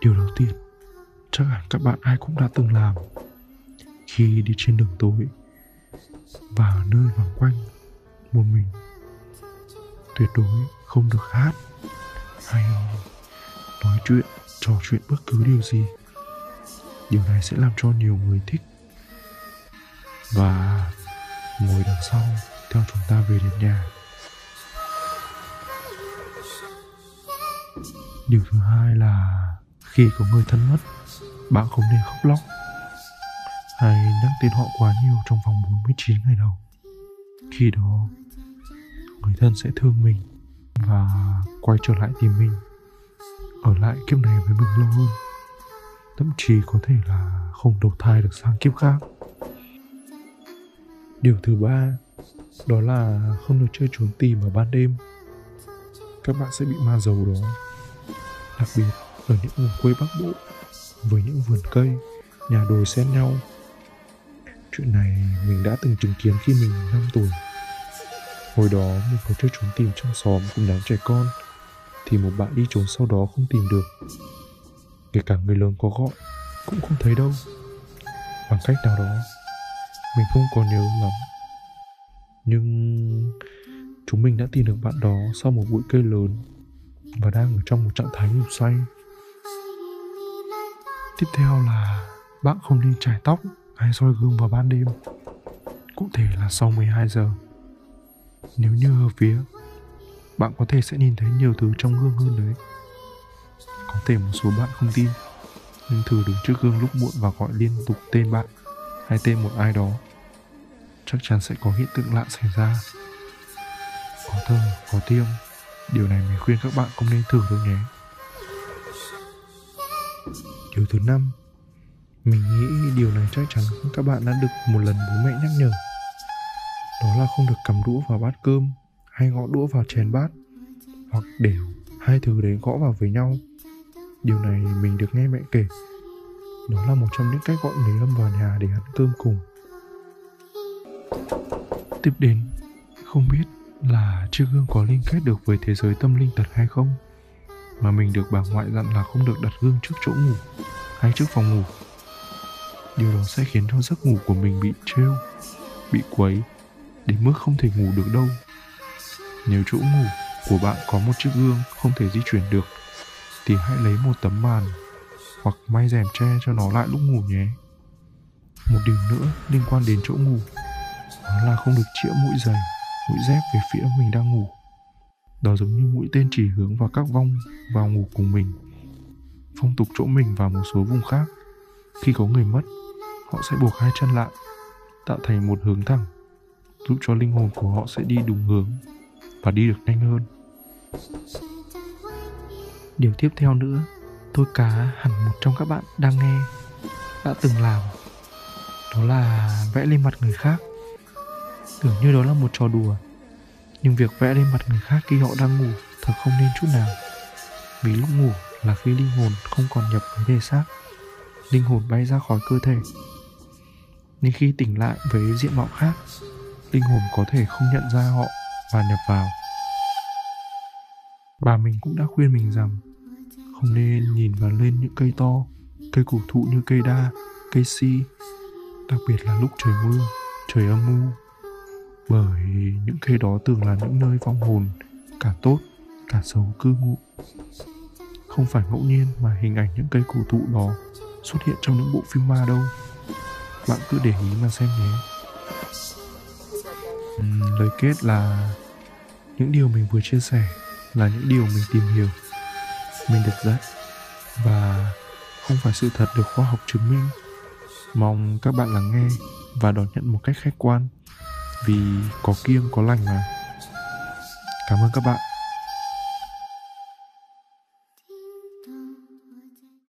Điều đầu tiên chắc hẳn các bạn ai cũng đã từng làm khi đi trên đường tối và ở nơi vắng quanh một mình. Tuyệt đối không được hát hay nói chuyện, trò chuyện bất cứ điều gì. Điều này sẽ làm cho nhiều người thích và ngồi đằng sau theo chúng ta về đến nhà. Điều thứ hai là khi có người thân mất, bạn không nên khóc lóc hay nhắc tên họ quá nhiều trong vòng 49 ngày đầu. Khi đó, người thân sẽ thương mình và quay trở lại tìm mình, ở lại kiếp này với mình lâu hơn. Thậm chí có thể là không đầu thai được sang kiếp khác. Điều thứ ba đó là không được chơi trốn tìm ở ban đêm. Các bạn sẽ bị ma giấu đó. Đặc biệt ở những vùng quê Bắc Bộ với những vườn cây, nhà đồi xen nhau. Chuyện này mình đã từng chứng kiến khi mình 5 tuổi. Hồi đó mình có chơi trốn tìm trong xóm cùng đám trẻ con, thì một bạn đi trốn sau đó không tìm được. Kể cả người lớn có gọi cũng không thấy đâu. Bằng cách nào đó mình không còn nhớ lắm, nhưng chúng mình đã tìm được bạn đó sau một bụi cây lớn và đang ở trong một trạng thái ngủ say. Tiếp theo là bạn không nên chải tóc hay soi gương vào ban đêm, cụ thể là sau 12 giờ. Nếu như ở phía, bạn có thể sẽ nhìn thấy nhiều thứ trong gương hơn đấy. Có thể một số bạn không tin, nhưng thử đứng trước gương lúc muộn và gọi liên tục tên bạn hay tên một ai đó, chắc chắn sẽ có hiện tượng lạ xảy ra. Có thơ, có tiêm. Điều này mình khuyên các bạn không nên thử đâu nhé. Điều thứ 5, mình nghĩ điều này chắc chắn các bạn đã được một lần bố mẹ nhắc nhở. Đó là không được cắm đũa vào bát cơm hay gõ đũa vào chén bát, hoặc để hai thứ đấy gõ vào với nhau. Điều này mình được nghe mẹ kể. Đó là một trong những cách gọi người âm vào nhà để ăn cơm cùng. Tiếp đến, không biết là chiếc gương có liên kết được với thế giới tâm linh thật hay không, mà mình được bà ngoại dặn là không được đặt gương trước chỗ ngủ hay trước phòng ngủ. Điều đó sẽ khiến cho giấc ngủ của mình bị trêu, bị quấy, đến mức không thể ngủ được đâu. Nếu chỗ ngủ của bạn có một chiếc gương không thể di chuyển được, thì hãy lấy một tấm màn hoặc may rèm che cho nó lại lúc ngủ nhé. Một điều nữa liên quan đến chỗ ngủ, đó là không được chĩa mũi giày, mũi dép về phía mình đang ngủ. Đó giống như mũi tên chỉ hướng vào các vong vào ngủ cùng mình. Phong tục chỗ mình và một số vùng khác, khi có người mất, họ sẽ buộc hai chân lại, tạo thành một hướng thẳng, giúp cho linh hồn của họ sẽ đi đúng hướng và đi được nhanh hơn. Điều tiếp theo nữa, tôi cá hẳn một trong các bạn đang nghe đã từng làm, đó là vẽ lên mặt người khác. Tưởng như đó là một trò đùa, nhưng việc vẽ lên mặt người khác khi họ đang ngủ thật không nên chút nào. Vì lúc ngủ là khi linh hồn không còn nhập với thể xác, linh hồn bay ra khỏi cơ thể, nên khi tỉnh lại với diện mạo khác, linh hồn có thể không nhận ra họ và nhập vào. Bà mình cũng đã khuyên mình rằng không nên nhìn vào lên những cây to, cây cổ thụ như cây đa, cây si, đặc biệt là lúc trời mưa, trời âm u, bởi những cây đó thường là những nơi vong hồn cả tốt cả xấu cư ngụ. Không phải ngẫu nhiên mà hình ảnh những cây cổ thụ đó xuất hiện trong những bộ phim ma đâu. Bạn cứ để ý mà xem nhé. Lời kết là những điều mình vừa chia sẻ là những điều mình tìm hiểu, mình được dạy, và không phải sự thật được khoa học chứng minh. Mong các bạn lắng nghe và đón nhận một cách khách quan, vì có kiêng có lành mà. Cảm ơn các bạn.